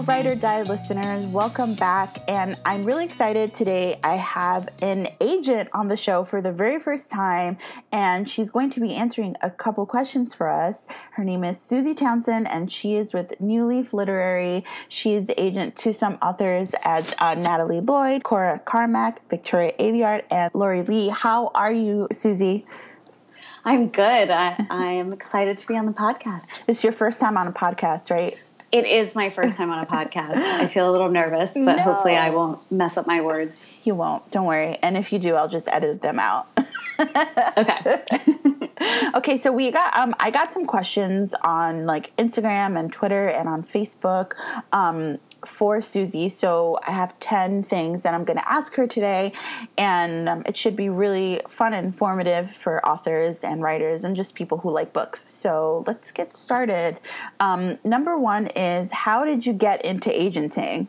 Ride or Die listeners, welcome back. And I'm really excited today. I have an agent on the show for the very first time, and she's going to be answering a couple questions for us. Her name is Susie Townsend, and she is with New Leaf Literary. She is the agent to some authors as Natalie Lloyd, Cora Carmack, Victoria Aveyard, and Lori Lee. How are you, Susie? I'm good. I am excited to be on the podcast. It's your first time on a podcast, right? It is my first time on a podcast. I feel a little nervous, but hopefully I won't mess up my words. You won't. Don't worry. And if you do, I'll just edit them out. Okay. Okay, so I got some questions on like Instagram and Twitter and on Facebook for Susie. So I have 10 things that I'm going to ask her today, and it should be really fun and informative for authors and writers and just people who like books. So let's get started. Number one is, how did you get into agenting?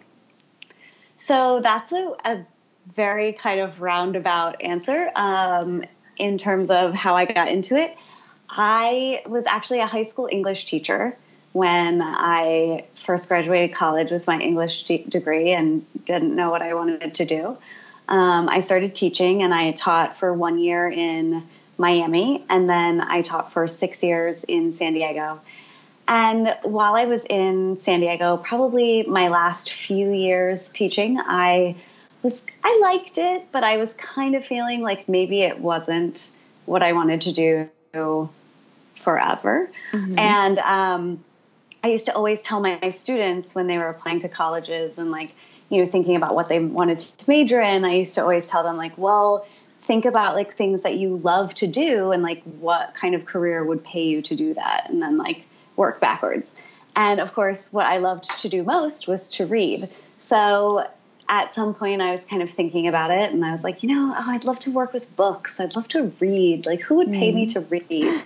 So that's a very kind of roundabout answer in terms of how I got into it. I was actually a high school English teacher when I first graduated college with my English degree and didn't know what I wanted to do. I started teaching, and I taught for 1 year in Miami, and then I taught for 6 years in San Diego. And while I was in San Diego, probably my last few years teaching, I liked it, but I was kind of feeling like maybe it wasn't what I wanted to do forever. Mm-hmm. And I used to always tell my students when they were applying to colleges and thinking about what they wanted to major in, I used to always tell them well, think about things that you love to do and what kind of career would pay you to do that, and then work backwards. And of course, what I loved to do most was to read. So at some point I was kind of thinking about it, and I was like, I'd love to work with books. I'd love to read. Who would pay me to read?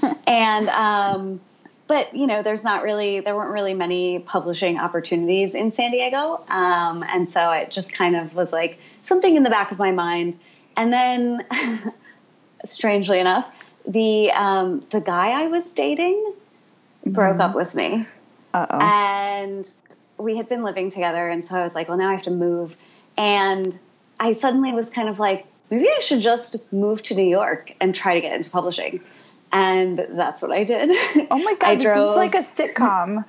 And, but there weren't really many publishing opportunities in San Diego. And so it just kind of was something in the back of my mind. And then strangely enough, the guy I was dating broke up with me. Uh-oh. And we had been living together. And so I was well, now I have to move. And I suddenly was kind of maybe I should just move to New York and try to get into publishing. And that's what I did. Oh my God, this is like a sitcom.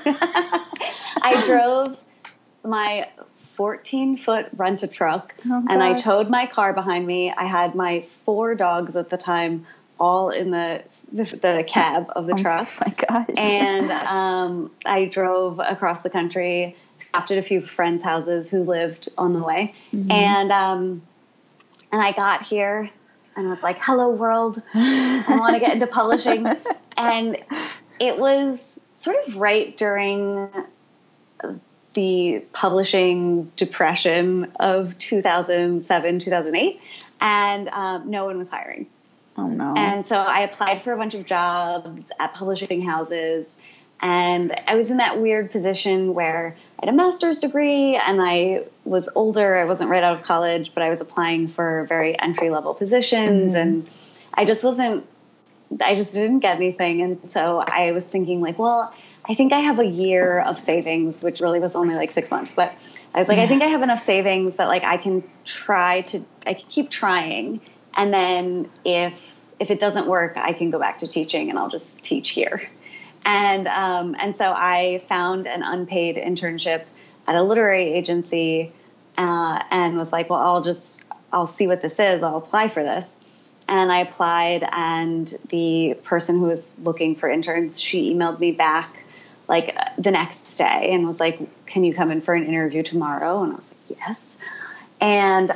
I drove my 14-foot rent-a-truck, and I towed my car behind me. I had my 4 dogs at the time all in the cab of the truck. Oh my gosh. And I drove across the country, stopped at a few friends' houses who lived on the way. Mm-hmm. And I got here, and I was like, hello, world. I want to get into publishing. And it was sort of right during the publishing depression of 2007, 2008. And no one was hiring. Oh, no. And so I applied for a bunch of jobs at publishing houses. And I was in that weird position where I had a master's degree and I was older. I wasn't right out of college, but I was applying for very entry-level positions. Mm-hmm. And I just didn't get anything. And so I was thinking well, I think I have a year of savings, which really was only 6 months. But I was I think I have enough savings that I can keep trying. And then if it doesn't work, I can go back to teaching and I'll just teach here. And so I found an unpaid internship at a literary agency and was well, I'll see what this is. I'll apply for this. And I applied, and the person who was looking for interns, she emailed me back the next day and was can you come in for an interview tomorrow? And I was yes. And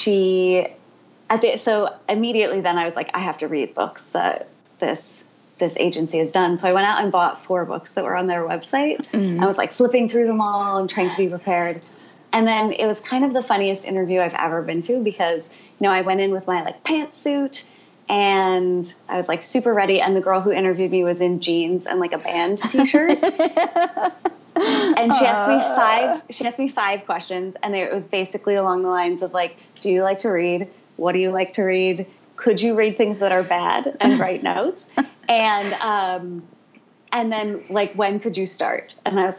so immediately then I was I have to read books that this agency has done. So I went out and bought 4 books that were on their website. Mm-hmm. I was flipping through them all and trying to be prepared. And then it was kind of the funniest interview I've ever been to because, I went in with my pantsuit and I was super ready. And the girl who interviewed me was in jeans and a band t-shirt. And she asked me 5 questions. And it was basically along the lines of do you like to read? What do you like to read? Could you read things that are bad and write notes? And then when could you start? And I was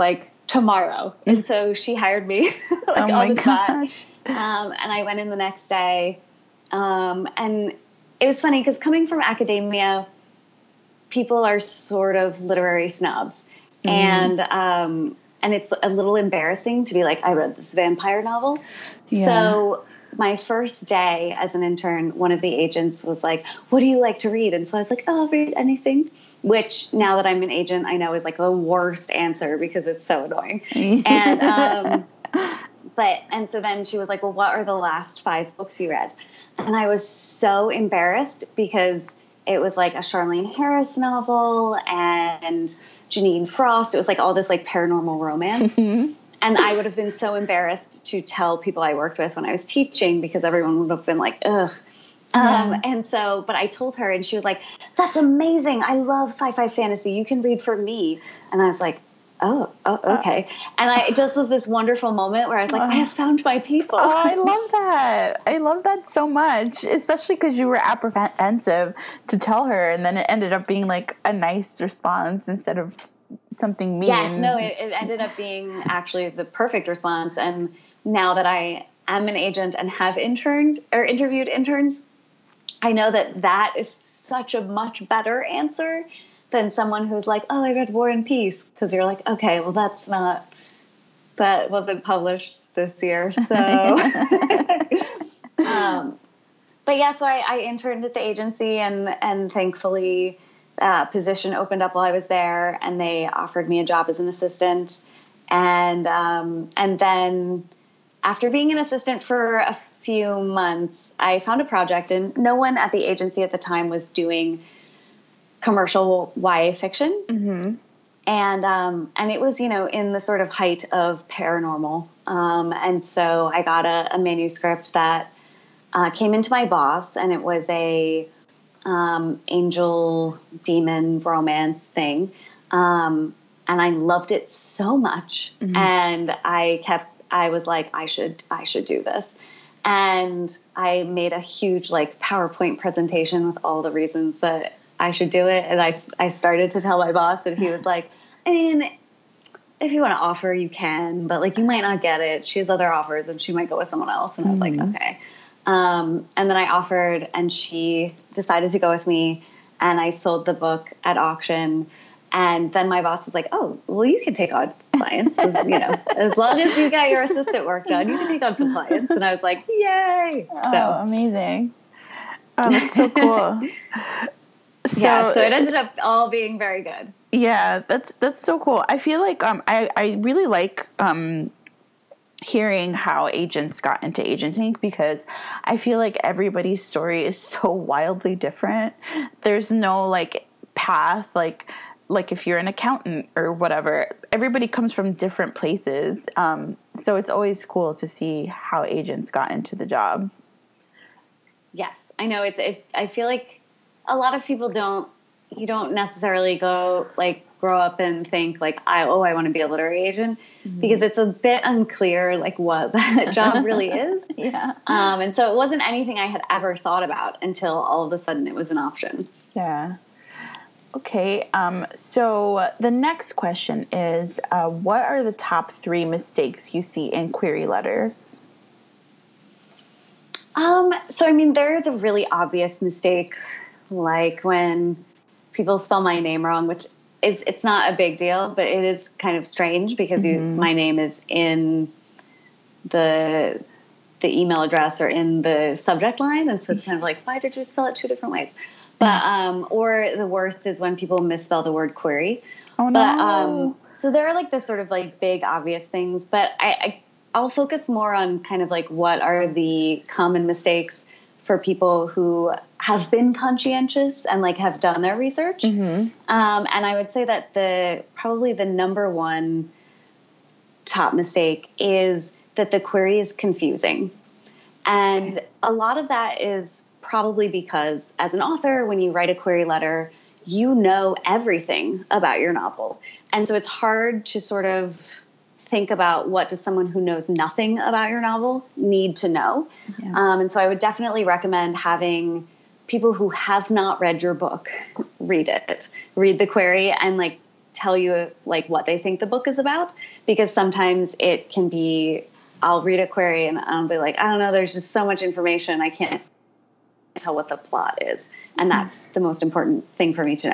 tomorrow. And so she hired me like on the spot. Gosh. And I went in the next day. And it was funny because coming from academia, people are sort of literary snobs. And it's a little embarrassing to be like, I read this vampire novel. Yeah. So my first day as an intern, one of the agents was like, what do you like to read? And so I was like, oh, I'll read anything, which now that I'm an agent, I know is like the worst answer because it's so annoying. And, and so then she was like, well, what are the last 5 books you read? And I was so embarrassed because it was like a Charlene Harris novel and Janine Frost. It was like all this like paranormal romance. And I would have been so embarrassed to tell people I worked with when I was teaching because everyone would have been like, ugh. And so, but I told her and she was like, that's amazing. I love sci-fi fantasy. You can read for me. And I was like, oh, okay. And it just was this wonderful moment where I was like, I have found my people. Oh, I love that. I love that so much, especially because you were apprehensive to tell her, and then it ended up being like a nice response instead of something mean. Yes, no, it ended up being actually the perfect response. And now that I am an agent and have interviewed interns, I know that is such a much better answer than someone who's like, oh, I read War and Peace. Because you're like, okay, well, that wasn't published this year. So, but yeah, so I interned at the agency and thankfully position opened up while I was there and they offered me a job as an assistant. And then after being an assistant for a few months, I found a project and no one at the agency at the time was doing commercial YA fiction. And it was, in the sort of height of paranormal. And so I got a manuscript that came into my boss and it was a angel demon romance thing. And I loved it so much. And I was like, I should do this. And I made a huge like PowerPoint presentation with all the reasons that I should do it. And I started to tell my boss and he was like, I mean, if you want to offer, you can, but like, you might not get it. She has other offers and she might go with someone else. And I was like, okay. And then I offered and she decided to go with me and I sold the book at auction. And then my boss was like, oh, well, you can take on clients, as long as you got your assistant work done, you can take on some clients. And I was like, yay. Oh, amazing. Oh, that's so cool. So it ended up all being very good. Yeah, that's so cool. I feel like I really like hearing how agents got into agenting because I feel like everybody's story is so wildly different. There's no like path like if you're an accountant or whatever, everybody comes from different places. So it's always cool to see how agents got into the job. Yes, I know. I feel like a lot of people you don't necessarily grow up and think like, I want to be a literary agent because it's a bit unclear like what that job really is. Yeah. And so it wasn't anything I had ever thought about until all of a sudden it was an option. Yeah. Okay. So the next question is, what are the top 3 mistakes you see in query letters? So, I mean, there are the really obvious mistakes, like when people spell my name wrong, which it's not a big deal, but it is kind of strange because my name is in the email address or in the subject line. And so it's kind of like, why did you spell it 2 different ways? But, or the worst is when people misspell the word query. Oh, no. But, so there are like the sort of like big obvious things, but I'll focus more on kind of like what are the common mistakes for people who have been conscientious and like have done their research. And I would say that probably the number one top mistake is that the query is confusing. And a lot of that is probably because as an author, when you write a query letter, you know everything about your novel. And so it's hard to sort of think about what does someone who knows nothing about your novel need to know. Yeah. And so I would definitely recommend having people who have not read your book read it, read the query and like tell you like what they think the book is about, because sometimes it can be, I'll read a query and I'll be like, I don't know, there's just so much information, I can't tell what the plot is. And that's the most important thing for me to know.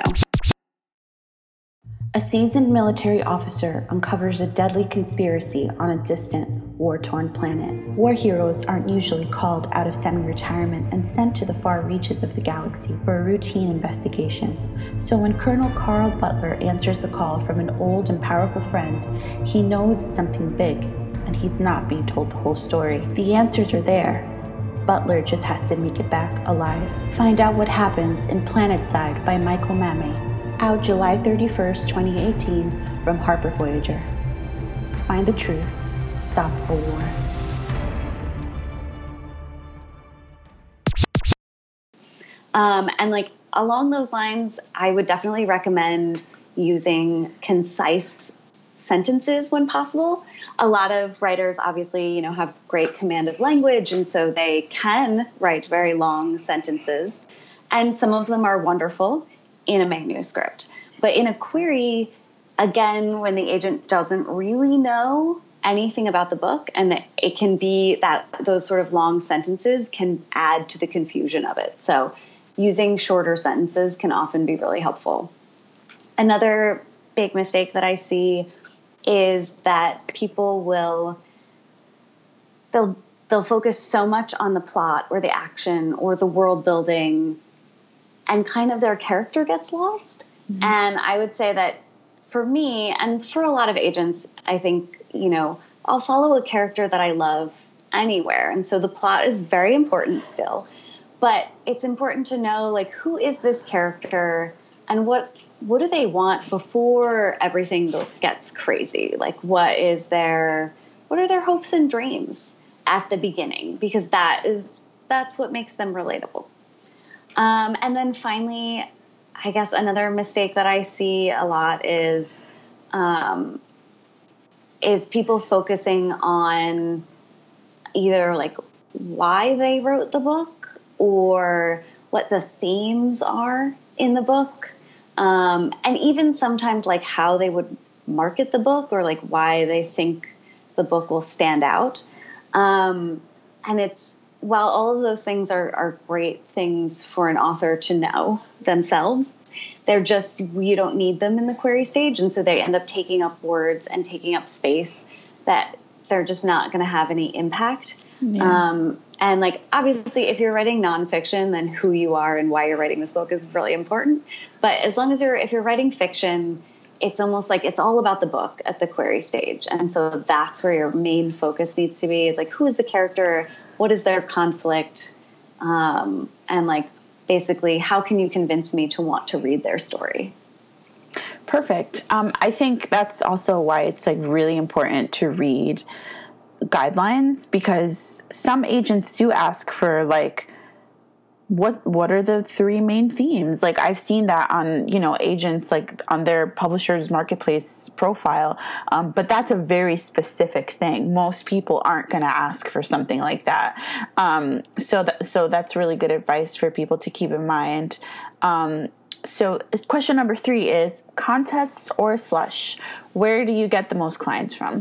A seasoned military officer uncovers a deadly conspiracy on a distant, war-torn planet. War heroes aren't usually called out of semi-retirement and sent to the far reaches of the galaxy for a routine investigation. So when Colonel Carl Butler answers the call from an old and powerful friend, he knows it's something big, and he's not being told the whole story. The answers are there. Butler just has to make it back alive. Find out what happens in Planetside by Michael Mammey. Out July 31st, 2018, from Harper Voyager. Find the truth. Stop a war. And like along those lines, I would definitely recommend using concise sentences when possible. A lot of writers obviously, you know, have great command of language, and so they can write very long sentences. And some of them are wonderful in a manuscript. But in a query, again, when the agent doesn't really know anything about the book, and it can be that those sort of long sentences can add to the confusion of it. So using shorter sentences can often be really helpful. Another big mistake that I see is that people they'll focus so much on the plot or the action or the world building, and kind of their character gets lost. Mm-hmm. And I would say that for me, and for a lot of agents, I think, you know, I'll follow a character that I love anywhere. And so the plot is very important still. But it's important to know, like, who is this character and what do they want before everything gets crazy? Like, what are their hopes and dreams at the beginning? Because that's what makes them relatable. And then finally, I guess another mistake that I see a lot is people focusing on either like why they wrote the book or what the themes are in the book. And even sometimes like how they would market the book or like why they think the book will stand out. And while all of those things are great things for an author to know themselves, you don't need them in the query stage. And so they end up taking up words and taking up space that they're just not going to have any impact. Yeah. And like, obviously, if you're writing nonfiction, then who you are and why you're writing this book is really important. But as long as if you're writing fiction, it's almost like it's all about the book at the query stage. And so that's where your main focus needs to be, is like, who is the character? What is their conflict? And like, basically, how can you convince me to want to read their story? Perfect. I think that's also why it's like really important to read guidelines, because some agents do ask for like, what are the 3 main themes? Like, I've seen that on, you know, agents like on their publisher's marketplace profile. But that's a very specific thing. Most people aren't going to ask for something like that. So that's really good advice for people to keep in mind. So question number 3 is contests or slush. Where do you get the most clients from?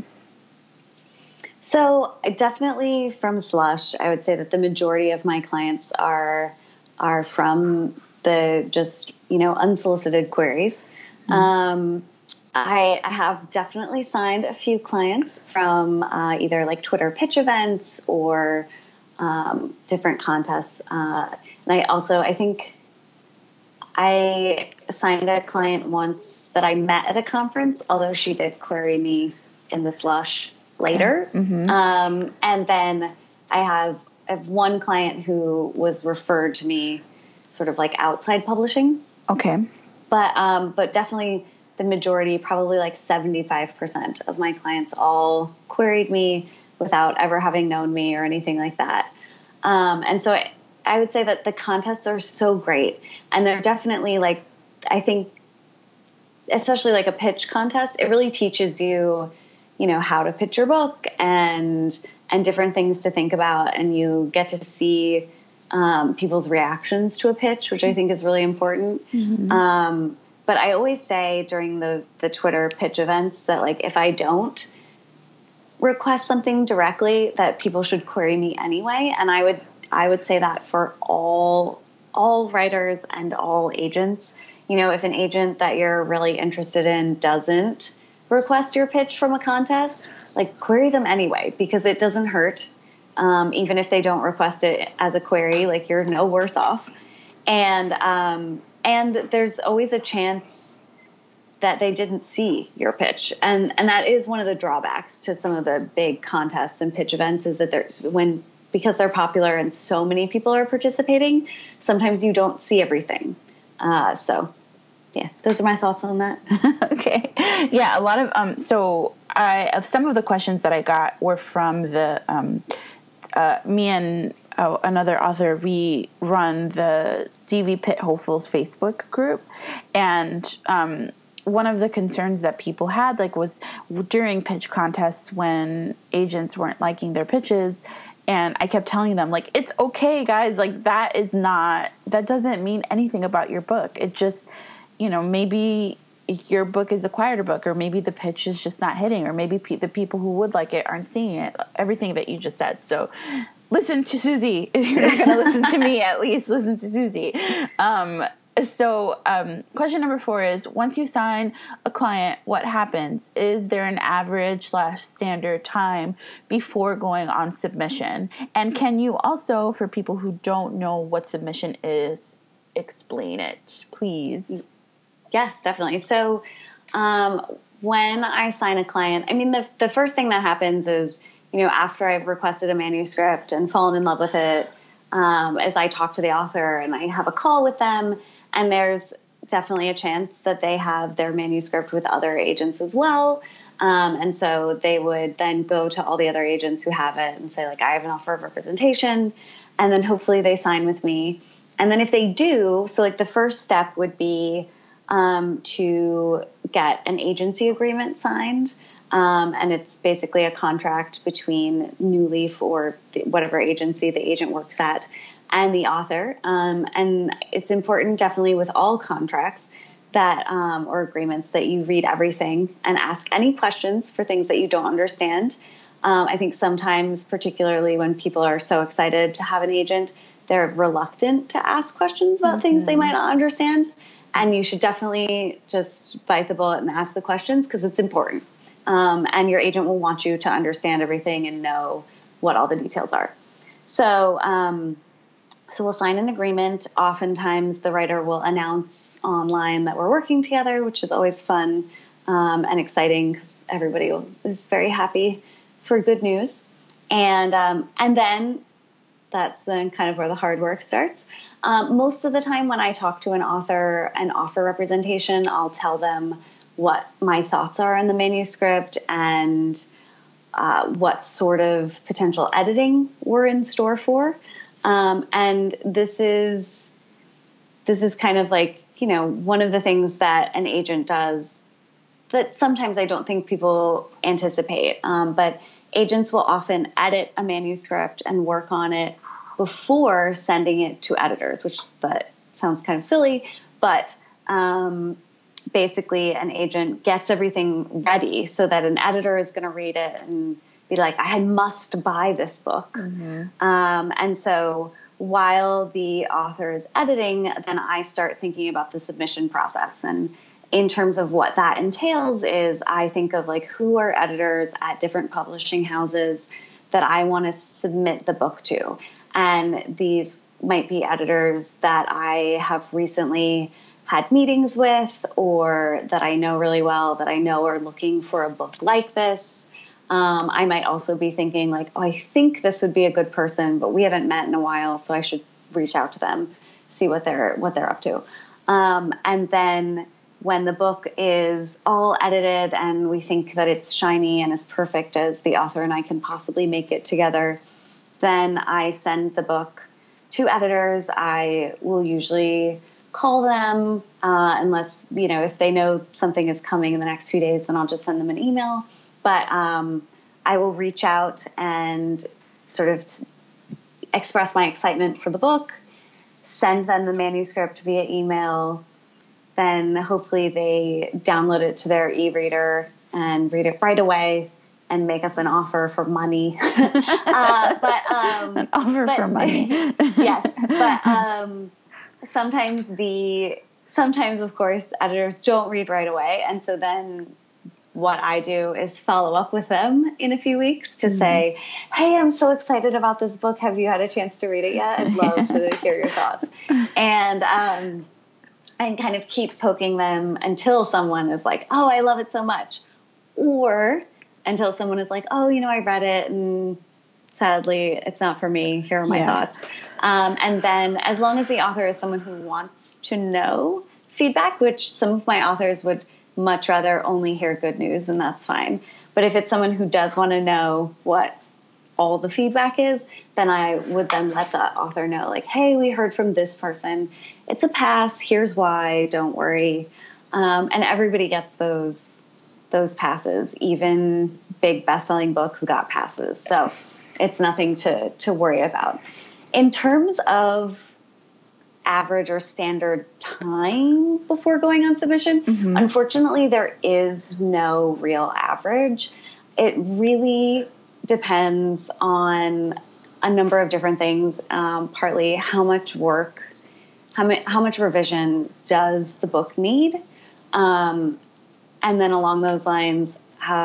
So definitely from slush. I would say that the majority of my clients are from the just, you know, unsolicited queries. Mm-hmm. I have definitely signed a few clients from either like Twitter pitch events or different contests. And I think I signed a client once that I met at a conference, although she did query me in the slush later. Mm-hmm. And then I have one client who was referred to me sort of like outside publishing. Okay. But definitely the majority, probably like 75% of my clients all queried me without ever having known me or anything like that. And so I would say that the contests are so great. And they're definitely like, I think, especially like a pitch contest, it really teaches you, you know, how to pitch your book and different things to think about. And you get to see people's reactions to a pitch, which I think is really important. Mm-hmm. But I always say during the Twitter pitch events that, like, if I don't request something directly, that people should query me anyway. And I would say that for all writers and all agents. You know, if an agent that you're really interested in doesn't request your pitch from a contest, like, query them anyway, because it doesn't hurt. Even if they don't request it as a query, like, you're no worse off. And there's always a chance that they didn't see your pitch. And that is one of the drawbacks to some of the big contests and pitch events, is that because they're popular and so many people are participating, sometimes you don't see everything. So yeah, those are my thoughts on that. Okay. Yeah. A lot of, some of the questions that I got were from me and another author. We run the DV Pit Hopefuls Facebook group, and one of the concerns that people had, like, was during pitch contests when agents weren't liking their pitches. And I kept telling them, like, it's okay, guys. Like, that doesn't mean anything about your book. It just, you know, maybe your book is a quieter book, or maybe the pitch is just not hitting, or maybe the people who would like it aren't seeing it. Everything that you just said. So listen to Susie. If you're not going to listen to me, at least listen to Susie. Question number 4 is, once you sign a client, what happens? Is there an average / standard time before going on submission? And can you also, for people who don't know what submission is, explain it, please? Yes, definitely. So when I sign a client, I mean, the first thing that happens is, you know, after I've requested a manuscript and fallen in love with it, as I talk to the author and I have a call with them, and there's definitely a chance that they have their manuscript with other agents as well. And so they would then go to all the other agents who have it and say, like, I have an offer of representation. And then hopefully they sign with me. And then if they do, so, like, the first step would be to get an agency agreement signed. And it's basically a contract between New Leaf or whatever agency the agent works at and the author. And it's important, definitely with all contracts that or agreements, that you read everything and ask any questions for things that you don't understand. I think sometimes, particularly when people are so excited to have an agent, they're reluctant to ask questions about things they might not understand. And you should definitely just bite the bullet and ask the questions, because it's important. And your agent will want you to understand everything and know what all the details are. So we'll sign an agreement. Oftentimes the writer will announce online that we're working together, which is always fun and exciting, because everybody is very happy for good news. And then that's then kind of where the hard work starts. Most of the time when I talk to an author and offer representation, I'll tell them what my thoughts are on the manuscript and what sort of potential editing we're in store for. And this is kind of like, you know, one of the things that an agent does that sometimes I don't think people anticipate. But agents will often edit a manuscript and work on it before sending it to editors, which that sounds kind of silly, but basically an agent gets everything ready so that an editor is going to read it and be like, I must buy this book. And so while the author is editing, then I start thinking about the submission process. And in terms of what that entails is, I think of, like, who are editors at different publishing houses that I want to submit the book to. And these might be editors that I have recently had meetings with, or that I know really well, that I know are looking for a book like this. I might also be thinking, like, oh, I think this would be a good person, but we haven't met in a while, so I should reach out to them, see what they're up to. And then when the book is all edited and we think that it's shiny and as perfect as the author and I can possibly make it together, then I send the book to editors. I will usually call them, unless, you know, if they know something is coming in the next few days, then I'll just send them an email. But I will reach out and sort of express my excitement for the book, send them the manuscript via email, then hopefully they download it to their e-reader and read it right away and make us an offer for money. An offer for money. Yes. But sometimes of course, editors don't read right away. And so then what I do is follow up with them in a few weeks to say, hey, I'm so excited about this book. Have you had a chance to read it yet? I'd love to hear your thoughts. And kind of keep poking them until someone is like, oh, I love it so much. Or until someone is like, oh, I read it and sadly it's not for me. Here are my thoughts. And then as long as the author is someone who wants to know feedback, which some of my authors would much rather only hear good news, and that's fine. But if it's someone who does want to know what all the feedback is, then I would then let the author know, like, hey, we heard from this person. It's a pass. Here's why. Don't worry. And everybody gets those passes. Even big best-selling books got passes. So it's nothing to worry about. In terms of average or standard time before going on submission, unfortunately, there is no real average. It really depends on a number of different things. Partly how much work, how much revision does the book need? And then along those lines,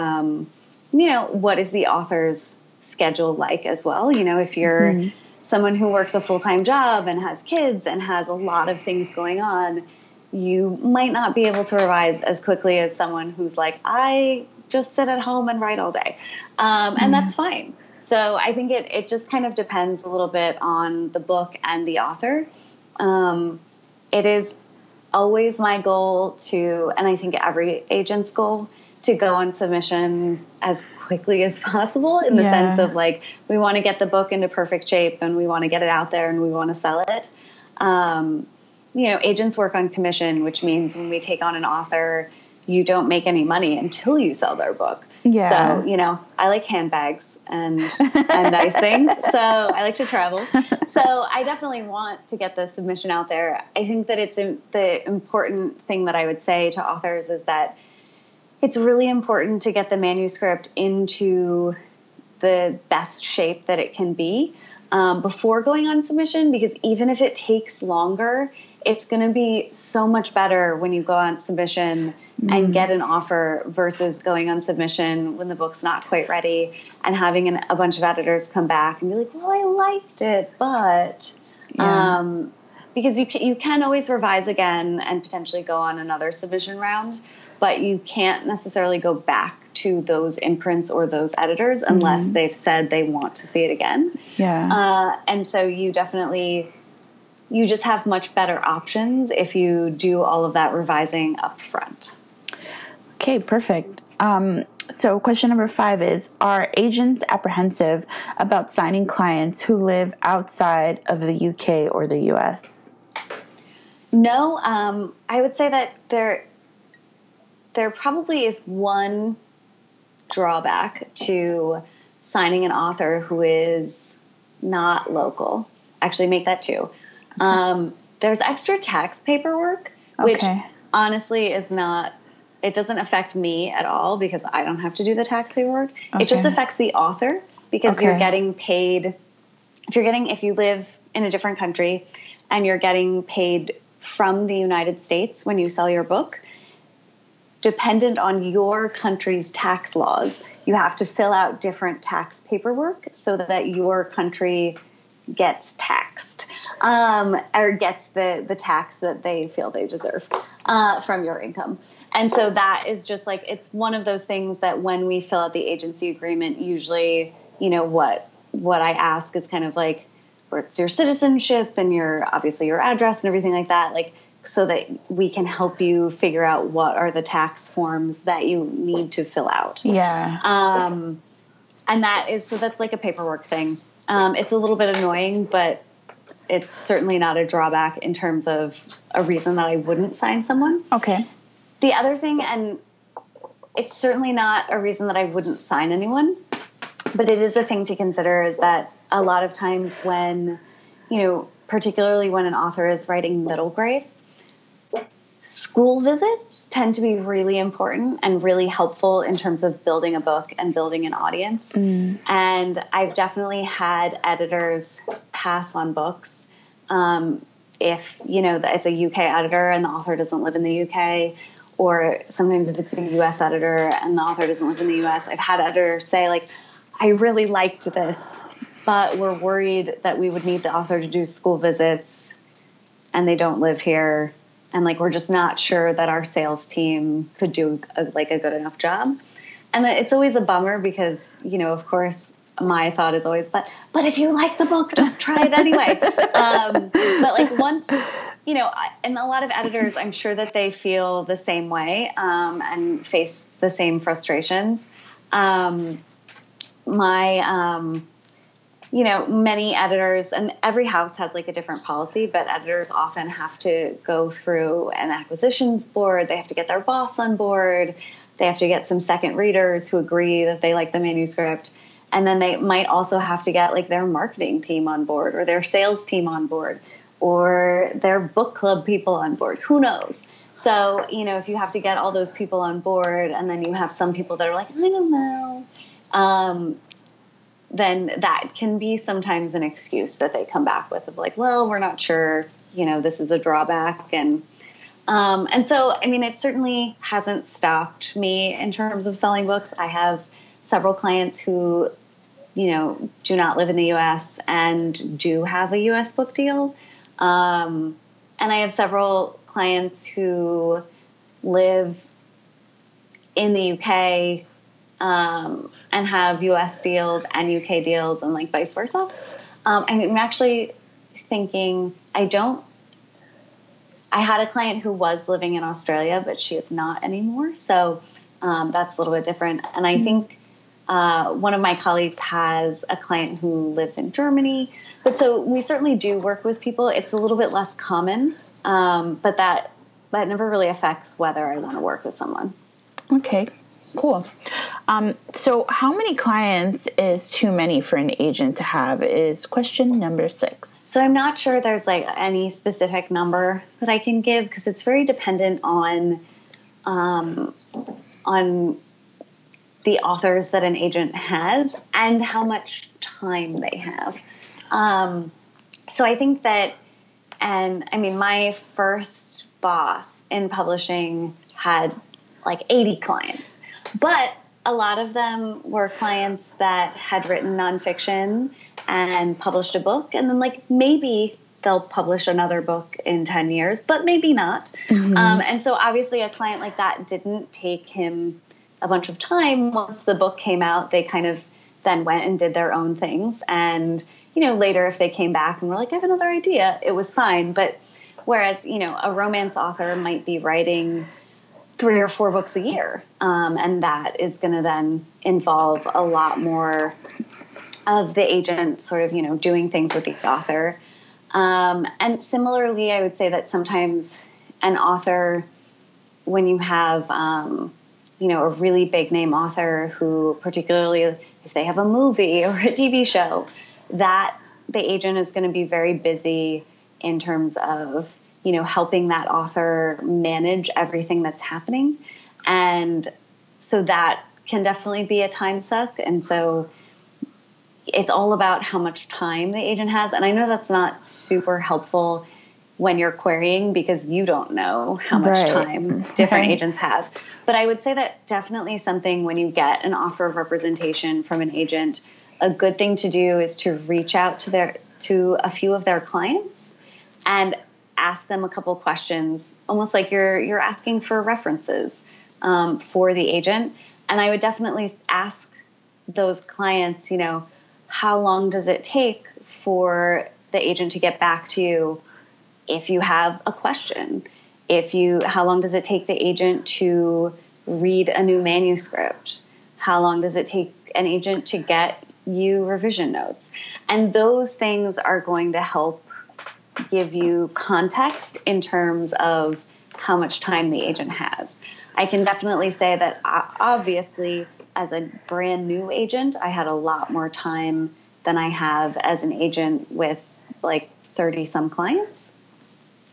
what is the author's schedule like as well? If you're someone who works a full-time job and has kids and has a lot of things going on, you might not be able to revise as quickly as someone who's like, I just sit at home and write all day. And that's fine. So I think it just kind of depends a little bit on the book and the author. It is always my goal and I think every agent's goal, to go on submission as quickly as possible in the sense of like, we want to get the book into perfect shape and we want to get it out there and we want to sell it. Agents work on commission, which means when we take on an author, you don't make any money until you sell their book. Yeah. So, I like handbags and nice things. So I like to travel. So I definitely want to get the submission out there. I think that it's the important thing that I would say to authors is that it's really important to get the manuscript into the best shape that it can be before going on submission, because even if it takes longer, it's going to be so much better when you go on submission and get an offer versus going on submission when the book's not quite ready and having a bunch of editors come back and be like, well, I liked it, but because you can always revise again and potentially go on another submission round, but you can't necessarily go back to those imprints or those editors unless they've said they want to see it again. Yeah. And so you just have much better options if you do all of that revising up front. Okay, perfect. So question number 5 is, are agents apprehensive about signing clients who live outside of the UK or the US? No, I would say that there probably is one drawback to signing an author who is not local. Actually, make that 2. There's extra tax paperwork, which honestly is not, it doesn't affect me at all because I don't have to do the tax paperwork. It just affects the author because you're getting paid. If you live in a different country and you're getting paid from the United States when you sell your book, dependent on your country's tax laws, you have to fill out different tax paperwork so that your country gets taxed or gets the tax that they feel they deserve from your income. And so that is just like, it's one of those things that when we fill out the agency agreement, usually, what I ask is kind of like, what's your citizenship and obviously your address and everything like that, like, so that we can help you figure out what are the tax forms that you need to fill out. Yeah. And that's like a paperwork thing. It's a little bit annoying, but it's certainly not a drawback in terms of a reason that I wouldn't sign someone. Okay. The other thing, and it's certainly not a reason that I wouldn't sign anyone, but it is a thing to consider, is that a lot of times when, particularly when an author is writing middle grade, school visits tend to be really important and really helpful in terms of building a book and building an audience. And I've definitely had editors pass on books. If, it's a UK editor and the author doesn't live in the UK, or sometimes if it's a US editor and the author doesn't live in the US, I've had editors say, like, I really liked this, but we're worried that we would need the author to do school visits and they don't live here. And like, we're just not sure that our sales team could do a good enough job. And it's always a bummer because, of course, my thought is always, but if you like the book, just try it anyway. But like once, and a lot of editors, I'm sure that they feel the same way and face the same frustrations. Many editors, and every house has like a different policy, but editors often have to go through an acquisitions board. They have to get their boss on board. They have to get some second readers who agree that they like the manuscript. And then they might also have to get like their marketing team on board or their sales team on board or their book club people on board. Who knows? So, if you have to get all those people on board and then you have some people that are like, I don't know, then that can be sometimes an excuse that they come back with of like, well, we're not sure, this is a drawback. And so, it certainly hasn't stopped me in terms of selling books. I have several clients who, do not live in the U.S. and do have a U.S. book deal. And I have several clients who live in the UK and have US deals and UK deals and like vice versa. I'm actually thinking I had a client who was living in Australia, but she is not anymore. So that's a little bit different. And I think one of my colleagues has a client who lives in Germany. But so we certainly do work with people. It's a little bit less common, but that never really affects whether I want to work with someone. Okay. Cool. So how many clients is too many for an agent to have is question number 6. So I'm not sure there's like any specific number that I can give because it's very dependent on the authors that an agent has and how much time they have. So I think that, my first boss in publishing had like 80 clients. But a lot of them were clients that had written nonfiction and published a book. And then like maybe they'll publish another book in 10 years, but maybe not. Mm-hmm. And so obviously a client like that didn't take him a bunch of time. Once the book came out, they kind of then went and did their own things. And, later if they came back and were like, I have another idea, it was fine. But whereas, a romance author might be writing 3 or 4 books a year. And that is going to then involve a lot more of the agent sort of, doing things with the author. And similarly, I would say that sometimes an author, when you have, a really big name author who, particularly if they have a movie or a TV show, that the agent is going to be very busy in terms of helping that author manage everything that's happening. And so that can definitely be a time suck. And so it's all about how much time the agent has. And I know that's not super helpful when you're querying because you don't know how much time different agents have. But I would say that definitely something when you get an offer of representation from an agent, a good thing to do is to reach out to a few of their clients and ask them a couple questions, almost like you're asking for references for the agent. And I would definitely ask those clients, how long does it take for the agent to get back to you if you have a question? How long does it take the agent to read a new manuscript? How long does it take an agent to get you revision notes? And those things are going to help give you context in terms of how much time the agent has. I can definitely say that obviously as a brand new agent, I had a lot more time than I have as an agent with like 30 some clients.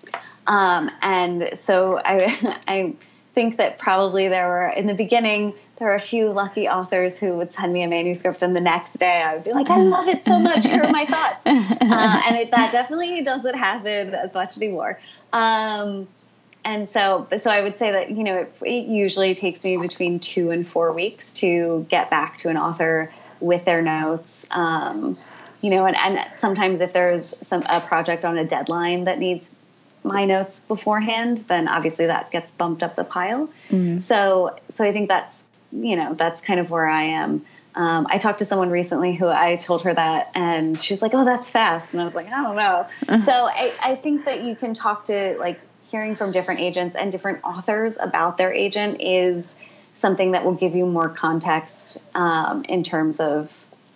And so I think that probably in the beginning, there were a few lucky authors who would send me a manuscript, and the next day I would be like, I love it so much. Here are my thoughts. That definitely doesn't happen as much anymore. And so I would say that, it usually takes me between 2 and 4 weeks to get back to an author with their notes. And sometimes if there's a project on a deadline that needs my notes beforehand, then obviously that gets bumped up the pile. Mm-hmm. So I think that's kind of where I am. I talked to someone recently who I told her that, and she was like, "Oh, that's fast." And I was like, "I don't know." So I think that you can talk to, hearing from different agents and different authors about their agent is something that will give you more context in terms of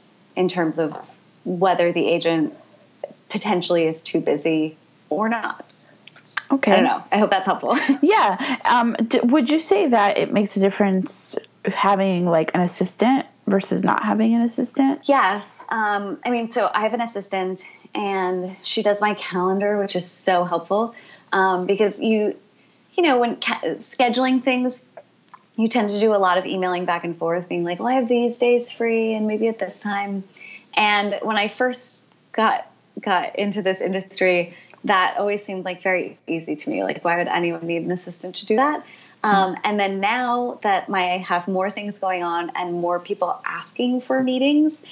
whether the agent potentially is too busy or not. Okay. I don't know. I hope that's helpful. Yeah. Would you say that it makes a difference having an assistant versus not having an assistant? Yes. So I have an assistant, and she does my calendar, which is so helpful. Because when scheduling things, you tend to do a lot of emailing back and forth, being like, well, I have these days free and maybe at this time. And when I first got into this industry, that always seemed very easy to me. Why would anyone need an assistant to do that? And then now that I have more things going on and more people asking for meetings,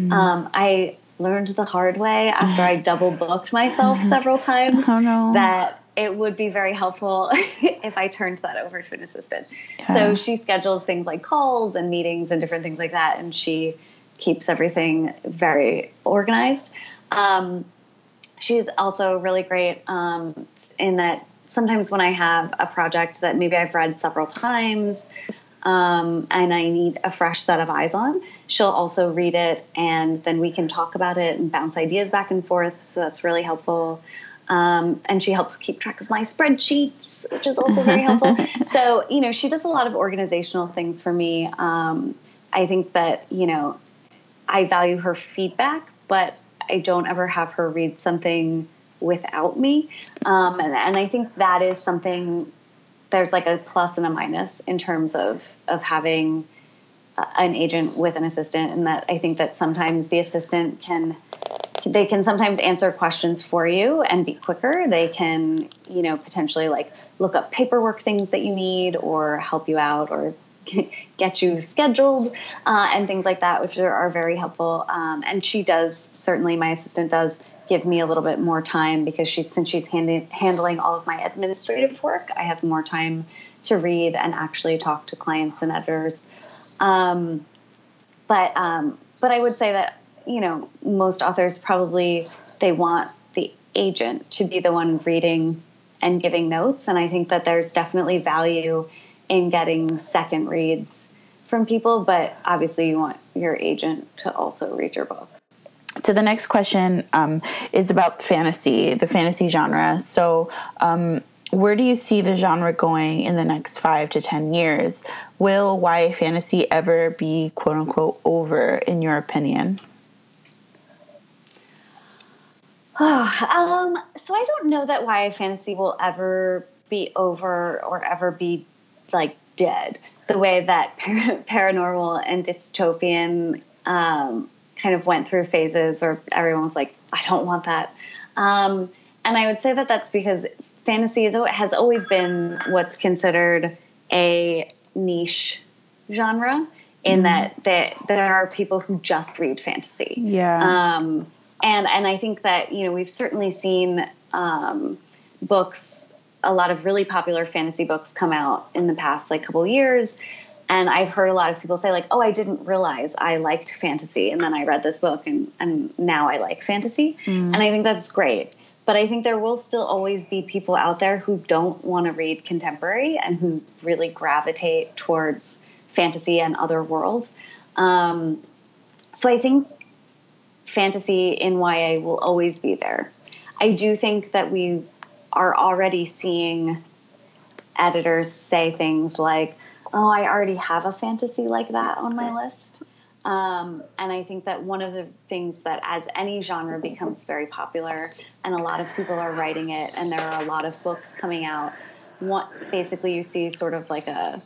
I learned the hard way after I double booked myself several times that it would be very helpful if I turned that over to an assistant. Yeah. So she schedules things like calls and meetings and different things like that, and she keeps everything very organized. She's also really great in that sometimes when I have a project that maybe I've read several times and I need a fresh set of eyes on, she'll also read it, and then we can talk about it and bounce ideas back and forth. So that's really helpful. And she helps keep track of my spreadsheets, which is also very helpful. So, she does a lot of organizational things for me. I think that, I value her feedback, but I don't ever have her read something without me. And I think that is something, there's a plus and a minus in terms of having an agent with an assistant. And that I think that sometimes the assistant can sometimes answer questions for you and be quicker. They can, potentially look up paperwork things that you need or help you out or get you scheduled and things like that, which are very helpful. And she does, certainly my assistant does give me a little bit more time because since she's handling all of my administrative work, I have more time to read and actually talk to clients and editors. But I would say that, most authors probably, they want the agent to be the one reading and giving notes. And I think that there's definitely value in getting second reads from people, but obviously you want your agent to also read your book. So the next question is about fantasy, the fantasy genre. So where do you see the genre going in the next 5 to 10 years? Will YA fantasy ever be quote unquote over, in your opinion? So I don't know that YA fantasy will ever be over or ever be dead the way that paranormal and dystopian kind of went through phases, or everyone was like, I don't want that. And I would say that that's because fantasy has always been what's considered a niche genre in that there are people who just read fantasy. Yeah. And I think that, we've certainly seen books, a lot of really popular fantasy books come out in the past couple of years. And I've heard a lot of people say oh, I didn't realize I liked fantasy. And then I read this book and now I like fantasy. And I think that's great. But I think there will still always be people out there who don't want to read contemporary and who really gravitate towards fantasy and other worlds. So I think fantasy in YA will always be there. I do think that we are already seeing editors say things like, oh, I already have a fantasy like that on my list. And I think that one of the things that as any genre becomes very popular and a lot of people are writing it and there are a lot of books coming out, basically you see sort of like a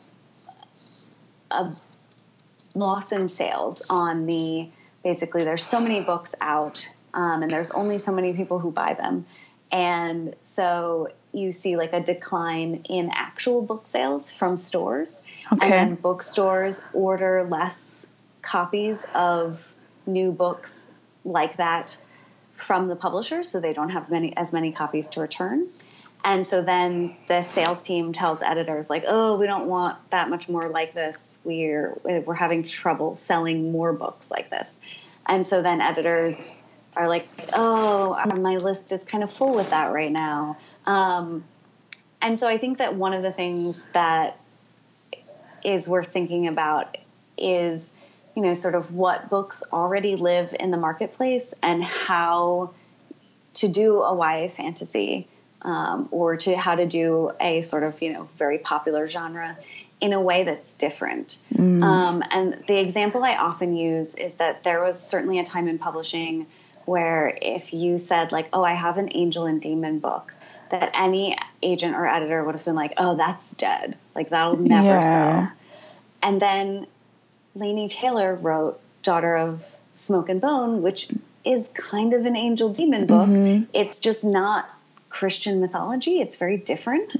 loss in sales on basically there's so many books out and there's only so many people who buy them. And so you see like a decline in actual book sales from stores. Okay. And then bookstores order less copies of new books like that from the publisher, so they don't have as many copies to return. And so then the sales team tells editors like, oh, we don't want that much more like this. We're having trouble selling more books like this. And so then editors are like, oh, my list is kind of full with that right now. And so I think that one of the things that is worth thinking about is, you know, sort of what books already live in the marketplace and how to do a YA fantasy or how to do a sort of, you know, very popular genre in a way that's different. And the example I often use is that there was certainly a time in publishing where if you said like, oh, I have an Angel and Demon book, that any agent or editor would have been like, oh, that's dead. Like that'll never sell. And then Laini Taylor wrote Daughter of Smoke and Bone, which is kind of an Angel Demon book. Mm-hmm. It's just not Christian mythology. It's very different.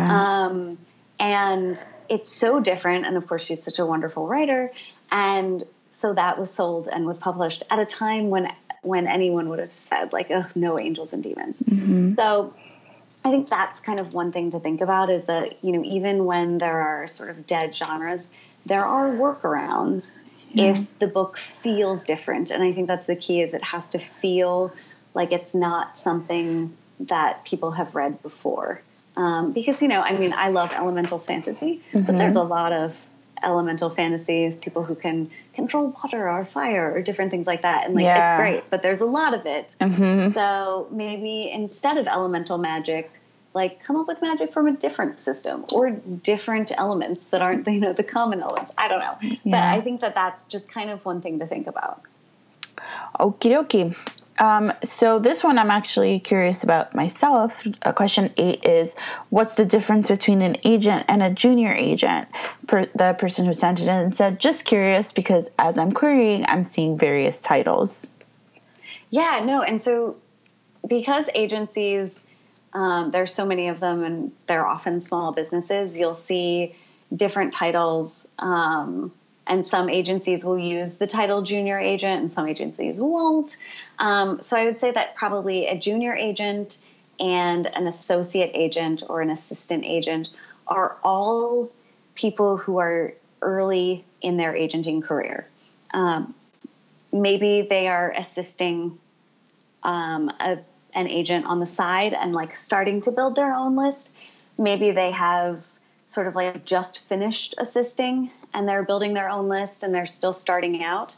And it's so different. And of course, she's such a wonderful writer. And so that was sold and was published at a time when anyone would have said like, oh, no angels and demons. Mm-hmm. So I think that's kind of one thing to think about is that, you know, even when there are sort of dead genres, there are workarounds if the book feels different. And I think that's the key is it has to feel like it's not something that people have read before. Because, you know, I mean, I love elemental fantasy, but there's a lot of elemental fantasies, people who can control water or fire or different things like that. And like, it's great, but there's a lot of it. So maybe instead of elemental magic, like come up with magic from a different system or different elements that aren't, you know, the common elements. I don't know. But I think that that's just kind of one thing to think about. Okie dokie. So this one I'm actually curious about myself. Question 8 is, what's the difference between an agent and a junior agent? The person who sent it in said, just curious because as I'm querying, I'm seeing various titles. Yeah, no. And so because agencies, there's so many of them and they're often small businesses, you'll see different titles, and some agencies will use the title junior agent and some agencies won't. So I would say that probably a junior agent and an associate agent or an assistant agent are all people who are early in their agenting career. Maybe they are assisting an agent on the side and like starting to build their own list. Maybe they have sort of like just finished assisting and they're building their own list and they're still starting out.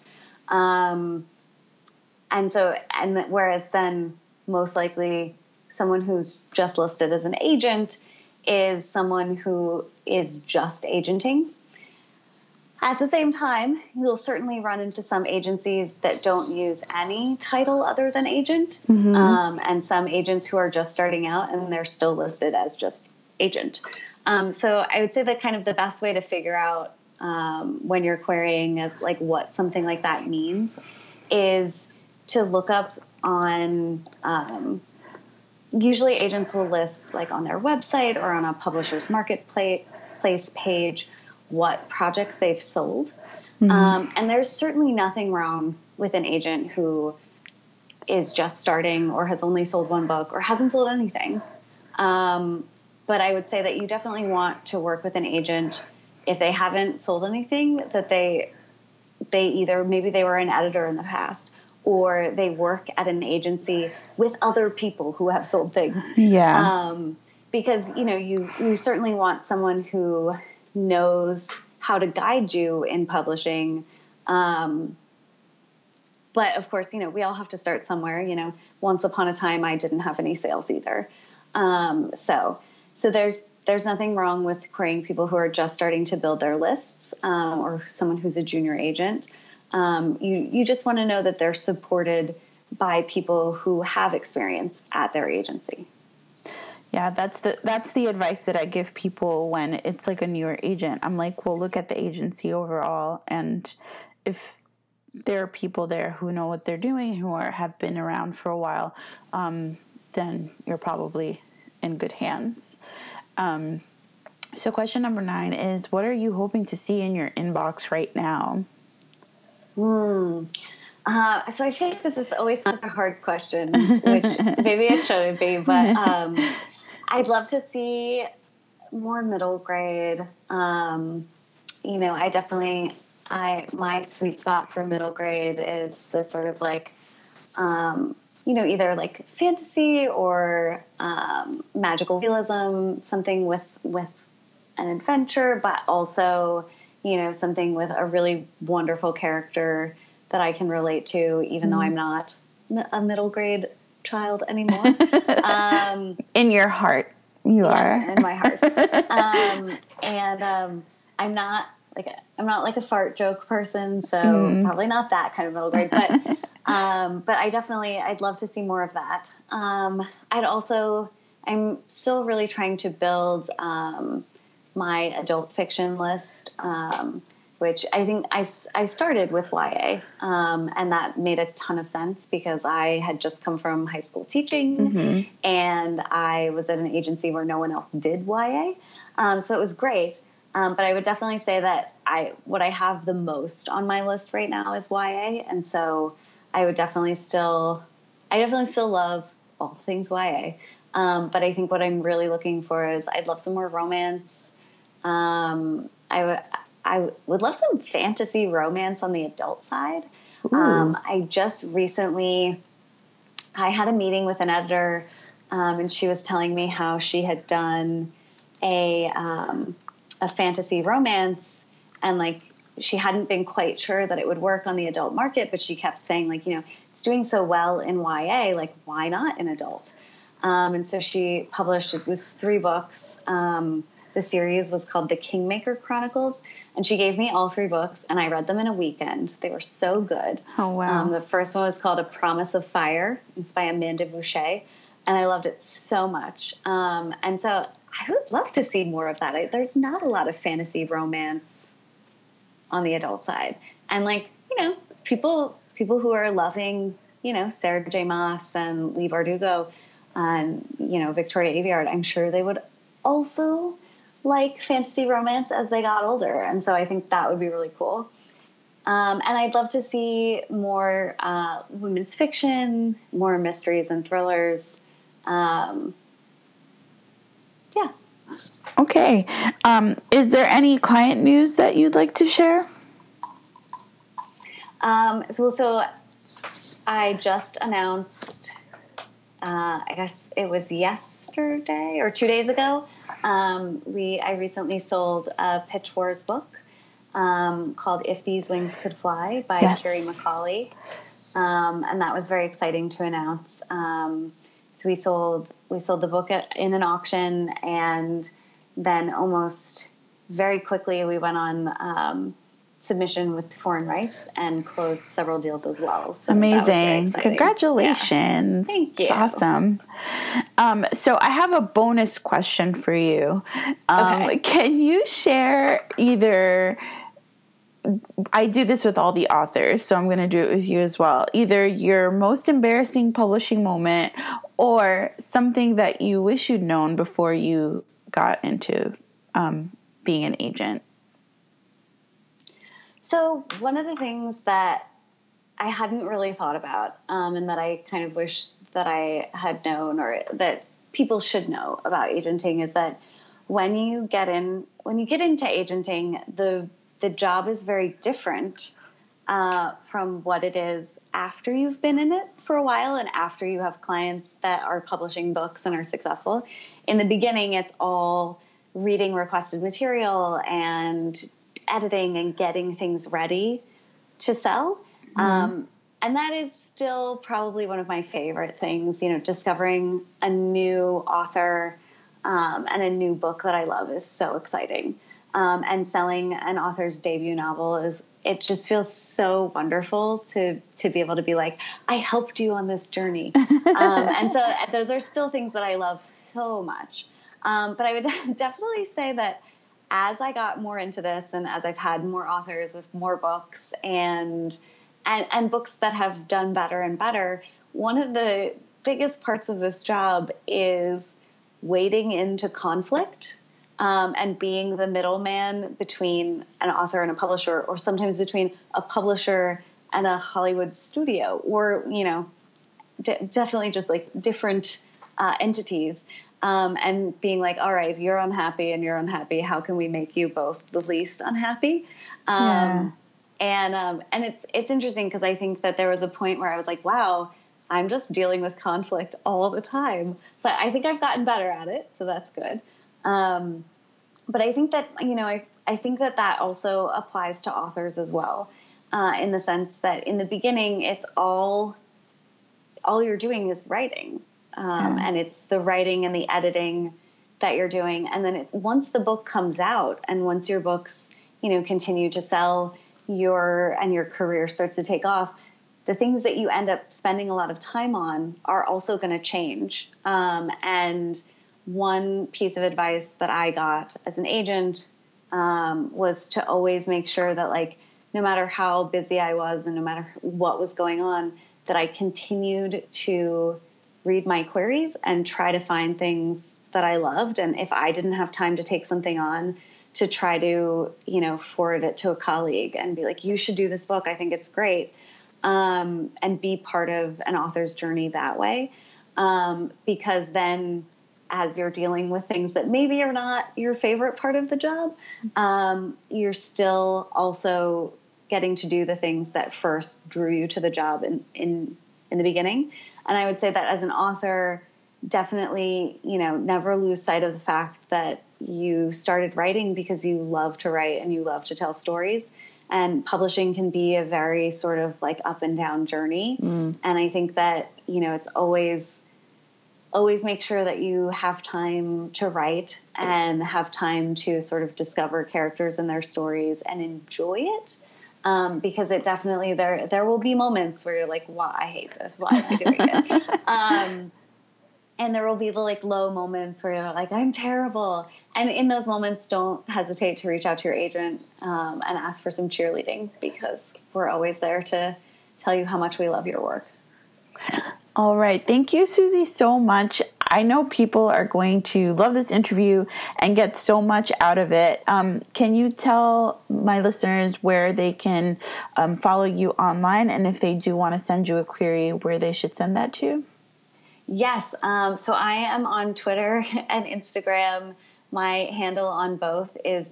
Whereas then most likely someone who's just listed as an agent is someone who is just agenting. At the same time, you'll certainly run into some agencies that don't use any title other than agent, and some agents who are just starting out and they're still listed as just agent. So I would say that kind of the best way to figure out when you're querying like what something like that means is to look up on, usually agents will list like on their website or on a publisher's marketplace page what projects they've sold. And there's certainly nothing wrong with an agent who is just starting or has only sold one book or hasn't sold anything. But I would say that you definitely want to work with an agent if they haven't sold anything, that they either, maybe they were an editor in the past or they work at an agency with other people who have sold things. Because, you know, you certainly want someone who knows how to guide you in publishing. But of course, you know, we all have to start somewhere. You know, once upon a time, I didn't have any sales either. So there's nothing wrong with querying people who are just starting to build their lists, or someone who's a junior agent. You just want to know that they're supported by people who have experience at their agency. Yeah, that's the advice that I give people when it's like a newer agent. I'm like, well, look at the agency overall, and if there are people there who know what they're doing, who have been around for a while, then you're probably in good hands. So question number 9 is, what are you hoping to see in your inbox right now? So I think this is always such a hard question, which maybe it shouldn't be, but I'd love to see more middle grade. My sweet spot for middle grade is the sort of like, either like fantasy or magical realism, something with an adventure, but also, something with a really wonderful character that I can relate to, even though I'm not a middle grade child anymore. In your heart, you are. In my heart. I'm not like a fart joke person, so probably not that kind of middle grade, but I'd love to see more of that. I'm still really trying to build my adult fiction list, which I think I started with YA, and that made a ton of sense because I had just come from high school teaching, and I was at an agency where no one else did YA, so it was great. But I would definitely say that what I have the most on my list right now is YA, and so I definitely still love all things YA. But I think what I'm really looking for is I'd love some more romance. I would love some fantasy romance on the adult side. I just recently, I had a meeting with an editor, and she was telling me how she had done a fantasy romance, and like she hadn't been quite sure that it would work on the adult market, but she kept saying like, it's doing so well in YA, like why not in adult? And so she published, it was 3 books. The series was called The Kingmaker Chronicles, and she gave me all 3 books, and I read them in a weekend. They were so good. Oh, wow. The first one was called A Promise of Fire. It's by Amanda Boucher, and I loved it so much. And so I would love to see more of that. There's not a lot of fantasy romance on the adult side. And like, people who are loving, Sarah J. Maas and Leigh Bardugo and, Victoria Aveyard, I'm sure they would also like fantasy romance as they got older. And so I think that would be really cool. And I'd love to see more women's fiction, more mysteries and thrillers. Yeah. Okay. Is there any client news that you'd like to share? So I just announced, I guess it was yesterday or 2 days ago, I recently sold a Pitch Wars book called If These Wings Could Fly by Kiri McCauley. And that was very exciting to announce. So we sold the book in an auction, and then almost very quickly we went on submission with foreign rights and closed several deals as well. So amazing. Congratulations. Yeah. Thank you. It's awesome. So I have a bonus question for you. Okay. Can you share either, I do this with all the authors, so I'm going to do it with you as well, either your most embarrassing publishing moment or something that you wish you'd known before you got into being an agent? So one of the things that I hadn't really thought about, and that I kind of wish that I had known, or that people should know about agenting, is that when you get into agenting, the job is very different from what it is after you've been in it for a while and after you have clients that are publishing books and are successful. In the beginning, it's all reading requested material and editing and getting things ready to sell. And that is still probably one of my favorite things, discovering a new author and a new book that I love is so exciting. And selling an author's debut novel is it just feels so wonderful to be able to be like, I helped you on this journey. And so those are still things that I love so much. But I would definitely say that as I got more into this and as I've had more authors with more books and books that have done better and better, one of the biggest parts of this job is wading into conflict and being the middleman between an author and a publisher, or sometimes between a publisher and a Hollywood studio, or, you know, definitely just like different entities. And being like, all right, you're unhappy and you're unhappy. How can we make you both the least unhappy? And it's interesting because I think that there was a point where I was like, wow, I'm just dealing with conflict all the time. But I think I've gotten better at it, so that's good. But I think that, you know, I think that also applies to authors as well, in the sense that in the beginning, it's all you're doing is writing. And it's the writing and the editing that you're doing. And then once the book comes out and once your books, you know, continue to sell, your career starts to take off, the things that you end up spending a lot of time on are also going to change. And one piece of advice that I got as an agent was to always make sure that, like, no matter how busy I was and no matter what was going on, that I continued to read my queries and try to find things that I loved. And if I didn't have time to take something on, to try to, you know, forward it to a colleague and be like, you should do this book. I think it's great. And be part of an author's journey that way. Because then as you're dealing with things that maybe are not your favorite part of the job, you're still also getting to do the things that first drew you to the job in the beginning. And I would say that as an author, definitely, you know, never lose sight of the fact that you started writing because you love to write and you love to tell stories. And publishing can be a very sort of like up and down journey. And I think that, you know, it's always make sure that you have time to write and have time to sort of discover characters and their stories and enjoy it. Because it definitely, there will be moments where you're like, wow, I hate this. Why am I doing it? And there will be the like low moments where you're like, I'm terrible. And in those moments, don't hesitate to reach out to your agent and ask for some cheerleading, because we're always there to tell you how much we love your work. All right. Thank you, Susie, so much. I know people are going to love this interview and get so much out of it. Can you tell my listeners where they can follow you online, and if they do want to send you a query, where they should send that to? Yes. So I am on Twitter and Instagram. My handle on both is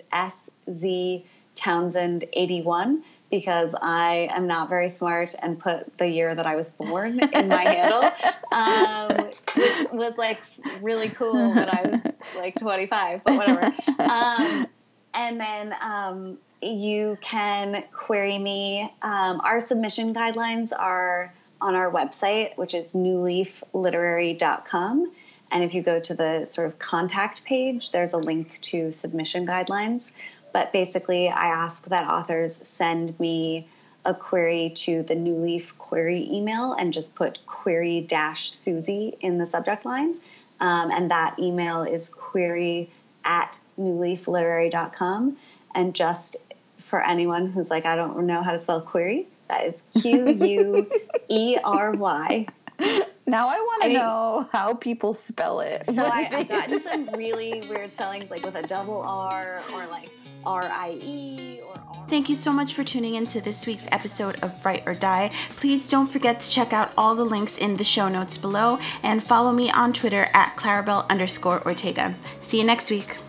SZTownsend81, because I am not very smart and put the year that I was born in my handle, which was like really cool when I was like 25, but whatever. And then you can query me. Our submission guidelines are on our website, which is newleafliterary.com. And if you go to the sort of contact page, there's a link to submission guidelines. But basically, I ask that authors send me a query to the New Leaf query email and just put query-Susie in the subject line. And that email is query@newleafliterary.com. And just for anyone who's like, I don't know how to spell query, that is Query. Now I want to know how people spell it. So I've gotten some really weird spellings, like with a double R or like RIE or R. Thank you so much for tuning in to this week's episode of Write or Die. Please don't forget to check out all the links in the show notes below and follow me on Twitter @Clarabelle_Ortega. See you next week.